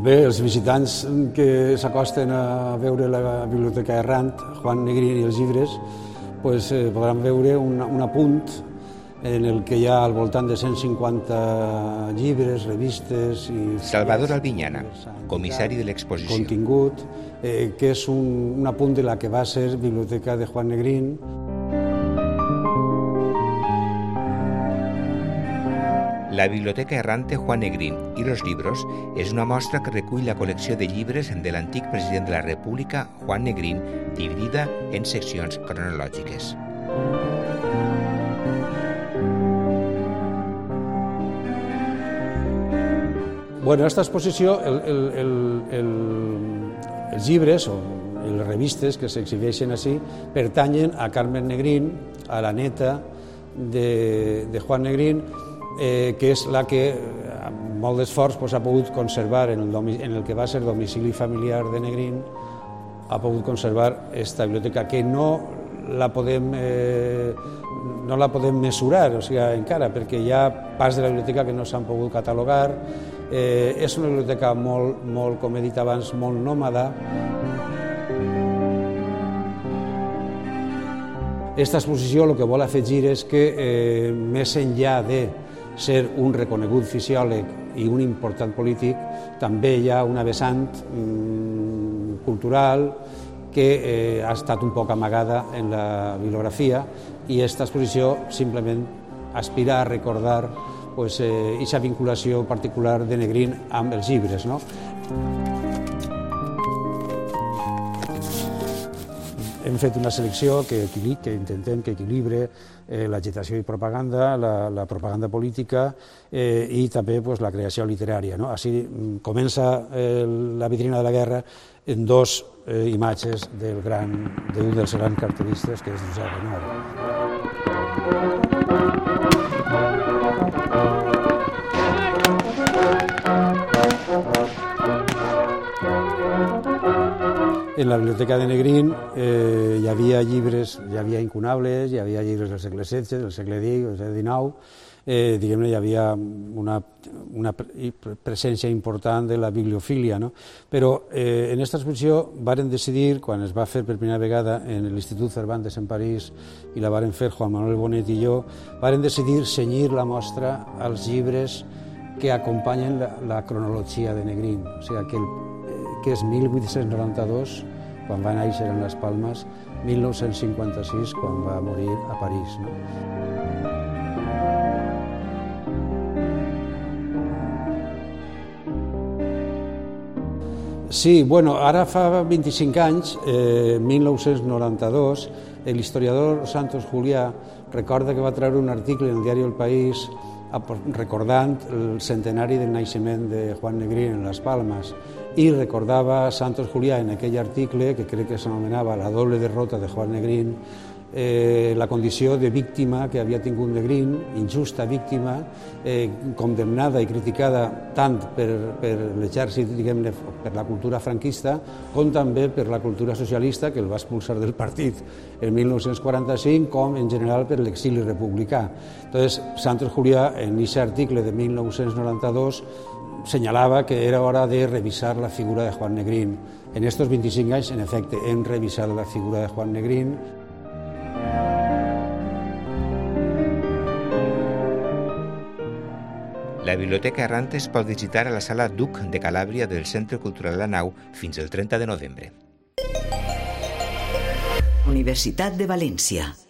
Bé, els visitants que s'acosten a veure la Biblioteca Errant, Juan Negrín i els llibres, podran veure un apunt en el que hi ha al voltant de 150 llibres, revistes i... Salvador Albiñana, comissari de l'exposició. Contingut, que és un apunt de la que va ser Biblioteca de Juan Negrín. La Biblioteca Errante Juan Negrín i los libros és una mostra que recull la col·lecció de llibres de l'antic president de la República, Juan Negrín, dividida en seccions cronològiques. Aquesta exposició, els llibres o les revistes que s'exhibeixen així pertanyen a Carmen Negrín, a la neta de Juan Negrín, que és la que amb molt d'esforç ha pogut conservar en el que va ser domicili familiar de Negrín, ha pogut conservar aquesta biblioteca que no la podem mesurar, encara, perquè hi ha parts de la biblioteca que no s'han pogut catalogar. És una biblioteca molt, com he dit abans, molt nòmada. Aquesta exposició el que vol afegir és que, més enllà de ser un reconegut fisiòleg i un important polític, també hi ha una vessant cultural que ha estat un poc amagada en la bibliografia, i aquesta exposició simplement aspira a recordar aquesta vinculació particular de Negrín amb els llibres. Hem fet una selecció que intentem que equilibre l'agitació i propaganda, la propaganda política i també la creació literària. Així comença la vitrina de la guerra en dos imatges d'un dels grans cartellistes, que és Josep Renart. En la biblioteca de Negrín hi havia llibres, hi havia incunables, hi havia llibres del segle XVI, del segle XIX, del XIX. Diguem-ne, hi havia una presència important de la bibliofília, però en aquesta exposició varen decidir, quan es va fer per primera vegada en l'Institut Cervantes en París i la varen fer Juan Manuel Bonet i jo, varen decidir cenyir la mostra als llibres que acompanyen la cronologia de Negrín, o sigui que és 1892, quan va néixer en les Palmes, 1956, quan va morir a París. Sí, ara fa 25 anys, 1992, l'historiador Santos Julià recorda que va treure un article en el diari El País recordant el centenari del naixement de Juan Negrín en les Palmes, i recordava Santos Julià en aquell article, que crec que s'anomenava La doble derrota de Juan Negrín, la condició de víctima que havia tingut Negrín, injusta víctima, condemnada i criticada tant per l'exèrcit, diguem-ne, per la cultura franquista, com també per la cultura socialista, que el va expulsar del partit en 1945, com en general per l'exili republicà. Entonces, Santos Julià, en aquest article de 1992, senyalava que era hora de revisar la figura de Juan Negrín. En estos 25 anys, en efecte, hem revisat la figura de Juan Negrín. La Biblioteca Errante es pot visitar a la Sala Duc de Calàbria del Centre Cultural La Nau fins el 30 de novembre. Universitat de València.